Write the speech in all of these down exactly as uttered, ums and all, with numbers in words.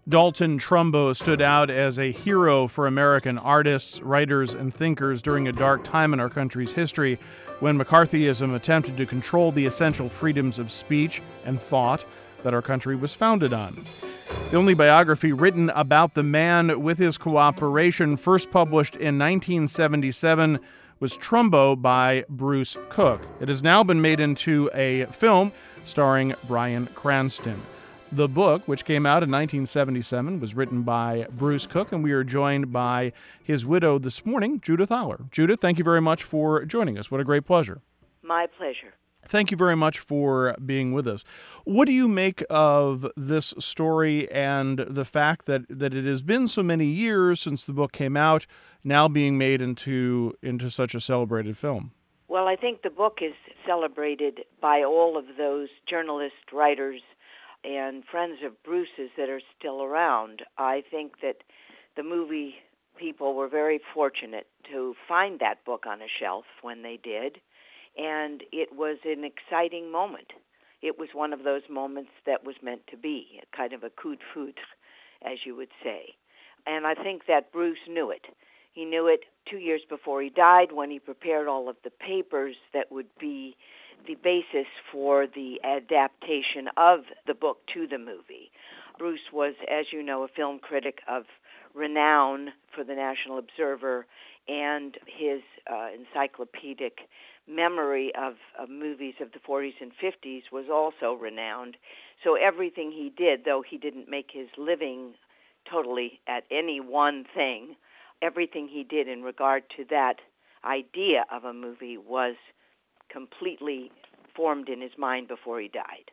Dalton Trumbo stood out as a hero for American artists, writers, and thinkers during a dark time in our country's history when McCarthyism attempted to control the essential freedoms of speech and thought that our country was founded on. The only biography written about the man with his cooperation, first published in nineteen seventy-seven, was Trumbo by Bruce Cook. It has now been made into a film starring Bryan Cranston. The book, which came out in nineteen seventy-seven, was written by Bruce Cook, and we are joined by his widow this morning, Judith Aller. Judith, thank you very much for joining us. What a great pleasure. My pleasure. Thank you very much for being with us. What do you make of this story and the fact that, that it has been so many years since the book came out, now being made into into such a celebrated film? Well, I think the book is celebrated by all of those journalists, writers, and friends of Bruce's that are still around. I think that the movie people were very fortunate to find that book on a shelf when they did, and it was an exciting moment. It was one of those moments that was meant to be, a kind of a coup de foudre, as you would say. And I think that Bruce knew it. He knew it two years before he died when he prepared all of the papers that would be the basis for the adaptation of the book to the movie. Bruce was, as you know, a film critic of renown for the National Observer, and his uh, encyclopedic memory of, of movies of the forties and fifties was also renowned. So everything he did, though he didn't make his living totally at any one thing, everything he did in regard to that idea of a movie was completely formed in his mind before he died.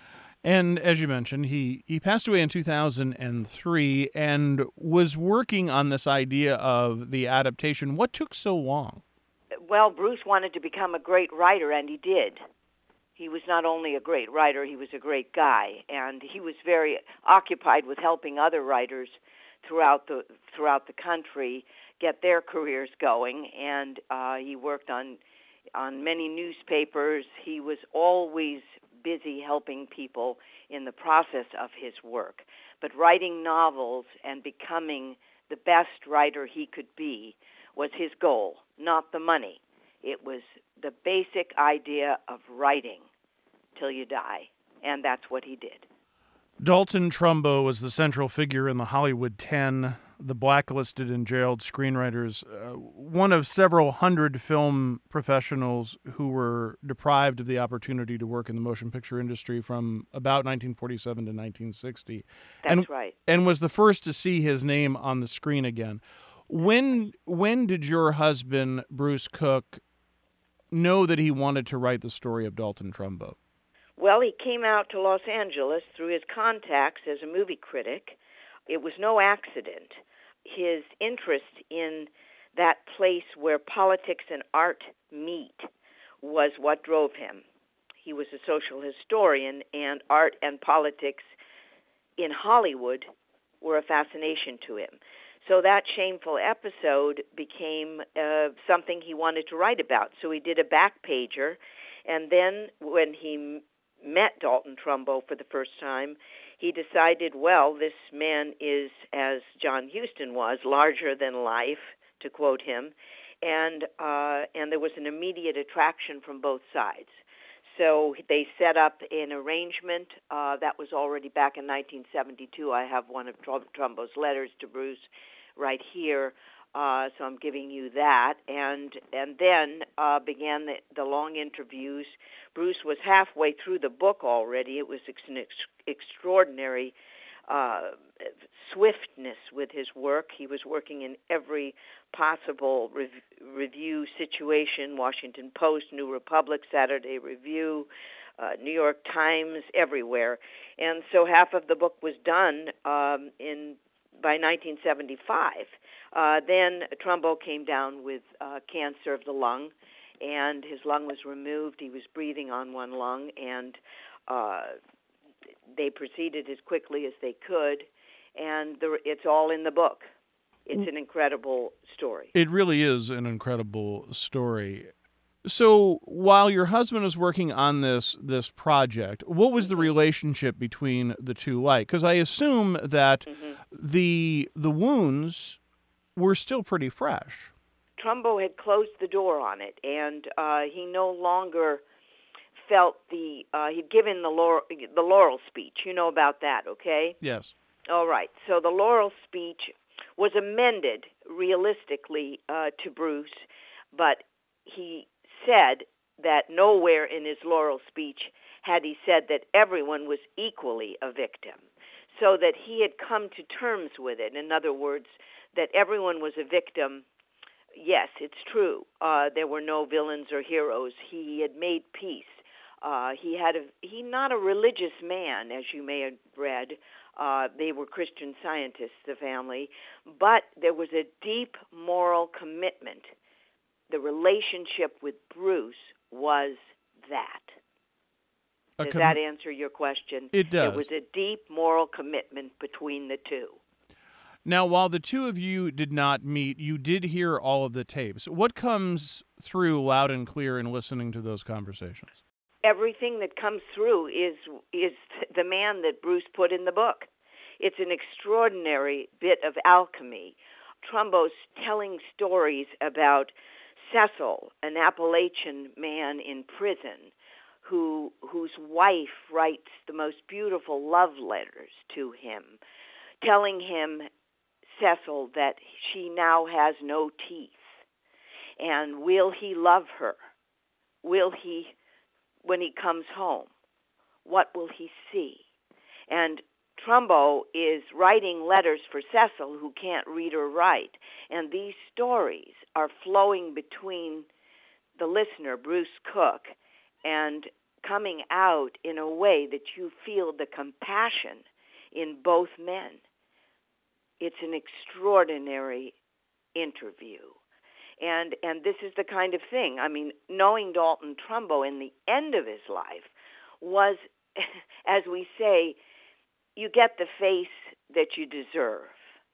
And as you mentioned, he, he passed away in two thousand three and was working on this idea of the adaptation. What took so long? Well, Bruce wanted to become a great writer, and he did. He was not only a great writer, he was a great guy, and he was very occupied with helping other writers throughout the throughout the country get their careers going, and uh, he worked on on many newspapers. He was always busy helping people in the process of his work. But writing novels and becoming the best writer he could be was his goal, not the money. It was the basic idea of writing till you die, and that's what he did. Dalton Trumbo was the central figure in the Hollywood Ten, the blacklisted and jailed screenwriters, uh, one of several hundred film professionals who were deprived of the opportunity to work in the motion picture industry from about nineteen forty-seven to nineteen sixty. That's and, right. And was the first to see his name on the screen again. When when did your husband, Bruce Cook, know that he wanted to write the story of Dalton Trumbo? Well, he came out to Los Angeles through his contacts as a movie critic. It was no accident. His interest in that place where politics and art meet was what drove him. He was a social historian, and art and politics in Hollywood were a fascination to him. So that shameful episode became uh, something he wanted to write about. So he did a back pager, and then when he met Dalton Trumbo for the first time, he decided, well, this man is, as John Huston was, larger than life, to quote him, and uh, and there was an immediate attraction from both sides. So they set up an arrangement uh, that was already back in nineteen seventy-two. I have one of Trumbo's letters to Bruce right here, uh, so I'm giving you that. And and then uh, began the, the long interviews. Bruce was halfway through the book already. It was an ex- extraordinary uh, swiftness with his work. He was working in every possible rev- review situation, Washington Post, New Republic, Saturday Review, uh, New York Times, everywhere. And so half of the book was done um, in by nineteen seventy-five. Uh, then Trumbo came down with uh, cancer of the lung, and his lung was removed. He was breathing on one lung, and uh, they proceeded as quickly as they could, and the, it's all in the book. It's an incredible story. It really is an incredible story. So while your husband was working on this this project, what was the hmm relationship between the two like? Because I assume that hmm the the wounds were still pretty fresh. Trumbo had closed the door on it, and uh, he no longer felt the. Uh, he'd given the laurel, the Laurel speech. You know about that, okay? Yes. All right. So the Laurel speech was amended realistically uh, to Bruce, but he said that nowhere in his Laurel speech had he said that everyone was equally a victim, so that he had come to terms with it. In other words, that everyone was a victim. Yes, it's true. Uh, there were no villains or heroes. He had made peace. Uh, he had a he not a religious man, as you may have read. Uh, they were Christian Scientists, the family, but there was a deep moral commitment. The relationship with Bruce was that. A Does that com- answer your question? it There was does. a deep moral commitment between the two. Now, while the two of you did not meet, you did hear all of the tapes. What comes through loud and clear in listening to those conversations? Everything that comes through is is the man that Bruce put in the book. It's an extraordinary bit of alchemy. Trumbo's telling stories about Cecil, an Appalachian man in prison, who whose wife writes the most beautiful love letters to him, telling him, Cecil, that she now has no teeth. And will he love her? Will he, when he comes home, what will he see? And Trumbo is writing letters for Cecil, who can't read or write. And these stories are flowing between the listener, Bruce Cook, and coming out in a way that you feel the compassion in both men. It's an extraordinary interview. And and this is the kind of thing, I mean, knowing Dalton Trumbo in the end of his life was, as we say, you get the face that you deserve.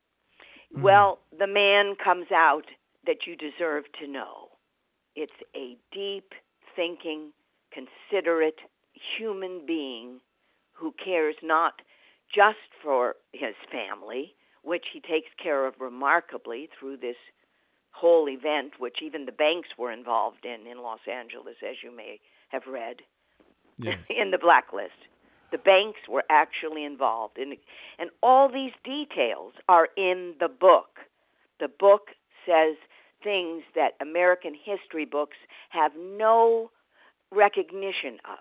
Mm. Well, the man comes out that you deserve to know. It's a deep thinking, considerate human being who cares not just for his family, which he takes care of remarkably through this whole event, which even the banks were involved in in Los Angeles, as you may have read Yes. in the blacklist. The banks were actually involved in, and all these details are in the book. The book says things that American history books have no recognition of,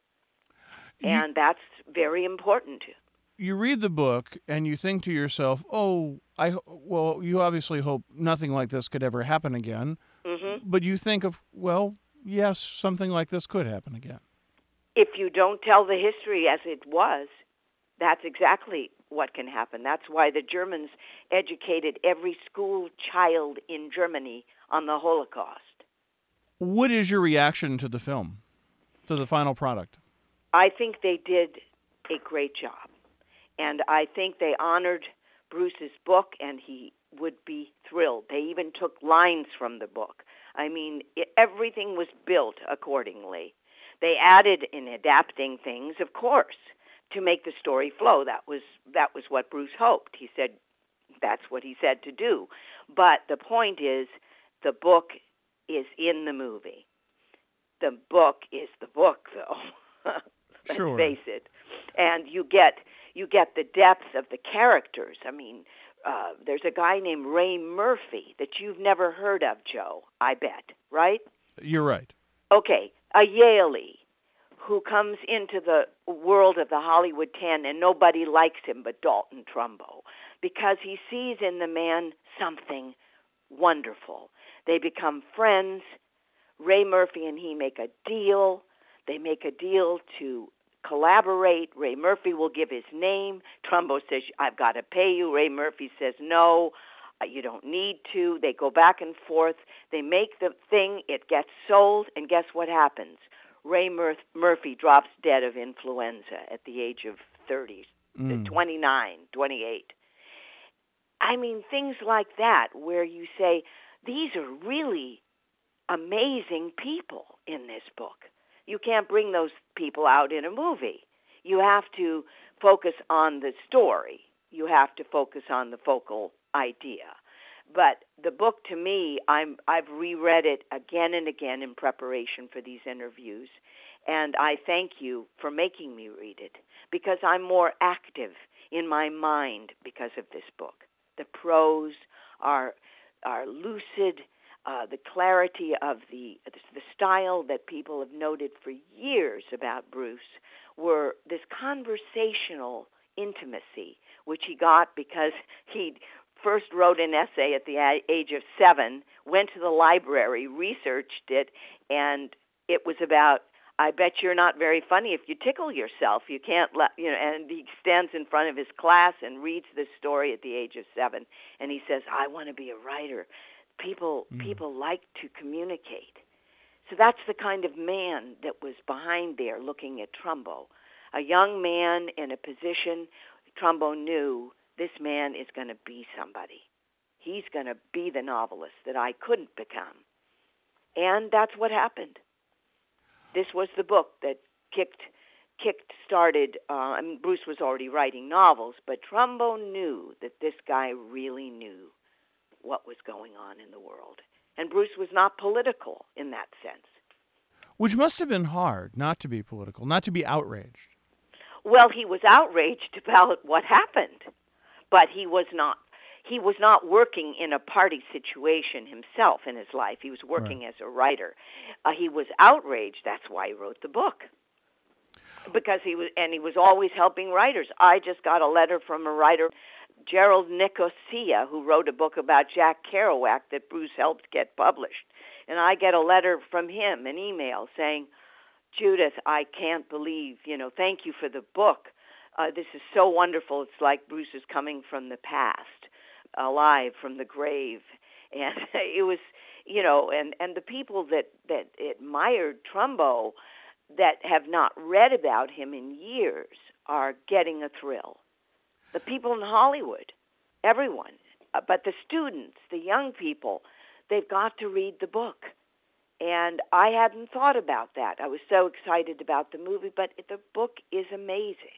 You and that's very important. you read the book and you think to yourself, "Oh, I ho- well, you obviously hope nothing like this could ever happen again." hmm But you think of, well, yes, something like this could happen again. If you don't tell the history as it was, that's exactly what can happen. That's why the Germans educated every school child in Germany on the Holocaust. What is your reaction to the film, to the final product? I think they did a great job. And I think they honored Bruce's book, and he would be thrilled. They even took lines from the book. I mean, it, everything was built accordingly. They added in adapting things, of course, to make the story flow. That was that was what Bruce hoped. He said that's what he said to do. But the point is, the book is in the movie. The book is the book, though. Let's Sure. face it. And you get you get the depth of the characters. I mean, uh, there's a guy named Ray Murphy that you've never heard of, Joe, I bet, right? You're right. Okay, a Yaley who comes into the world of the Hollywood Ten, and nobody likes him but Dalton Trumbo, because he sees in the man something wonderful. They become friends. Ray Murphy and he make a deal. They make a deal to collaborate. Ray Murphy will give his name. Trumbo says, I've got to pay you. Ray Murphy says, no, uh, you don't need to. They go back and forth. They make the thing. It gets sold. And guess what happens? Ray Mur- Murphy drops dead of influenza at the age of thirty, Mm. twenty-nine, twenty-eight. I mean, things like that where you say, these are really amazing people in this book. You can't bring those people out in a movie. You have to focus on the story. You have to focus on the focal idea. But the book, to me, I'm, I've reread it again and again in preparation for these interviews, and I thank you for making me read it, because I'm more active in my mind because of this book. The prose are are lucid, uh, the clarity of the the style that people have noted for years about Bruce were this conversational intimacy, which he got because he first wrote an essay at the age of seven, went to the library, researched it, and it was about, I bet you're not very funny if you tickle yourself. You can't let, you know, and he stands in front of his class and reads this story at the age of seven, and he says, I want to be a writer. People, mm. people like to communicate. So that's the kind of man that was behind there looking at Trumbo. A young man in a position Trumbo knew this man is going to be somebody. He's going to be the novelist that I couldn't become. And that's what happened. This was the book that kicked, kicked started, uh, I mean, Bruce was already writing novels, but Trumbo knew that this guy really knew what was going on in the world. And Bruce was not political in that sense. Which must have been hard, not to be political, not to be outraged. Well, he was outraged about what happened, but he was not. He was not working in a party situation himself in his life. He was working right. as a writer. Uh, he was outraged. That's why he wrote the book. Because he was, and he was always helping writers. I just got a letter from a writer, Gerald Nicosia, who wrote a book about Jack Kerouac that Bruce helped get published. And I get a letter from him, an email saying, Judith, I can't believe, you know, thank you for the book. Uh, this is so wonderful. It's like Bruce is coming from the past, alive from the grave. And it was, you know, and, and the people that, that admired Trumbo that have not read about him in years are getting a thrill. The people in Hollywood, everyone, uh, but the students, the young people, they've got to read the book. And I hadn't thought about that. I was so excited about the movie, but the book is amazing.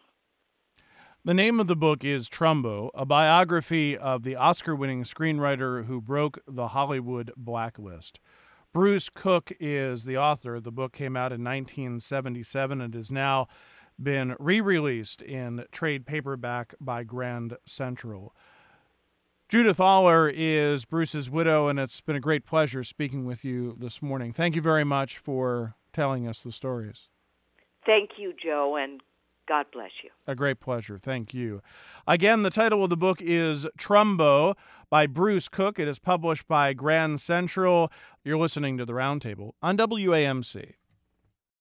The name of the book is Trumbo, a biography of the Oscar-winning screenwriter who broke the Hollywood blacklist. Bruce Cook is the author. The book came out in nineteen seventy-seven and has now been re-released in trade paperback by Grand Central. Judith Aller is Bruce's widow, and it's been a great pleasure speaking with you this morning. Thank you very much for telling us the stories. Thank you, Joe, and God bless you. A great pleasure. Thank you. Again, the title of the book is Trumbo by Bruce Cook. It is published by Grand Central. You're listening to The Roundtable on W A M C.